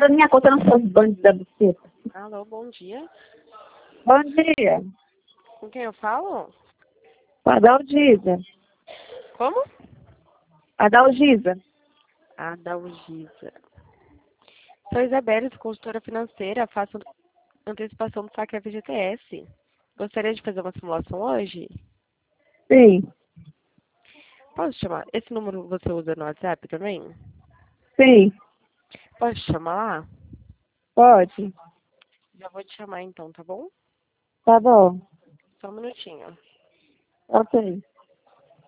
dinheiro na minha conta, não sou bandido da buceta. Alô, bom dia. Bom dia. Com quem eu falo? Adalgisa. Como? Adalgisa. Adalgisa. Sou Isabelle, consultora financeira, faço antecipação do saque FGTS. Gostaria de fazer uma simulação hoje? Sim. Posso chamar? Esse número você usa no WhatsApp também? Sim. Posso te chamar lá? Pode. Já vou te chamar então, tá bom? Tá bom. Só um minutinho. Ok.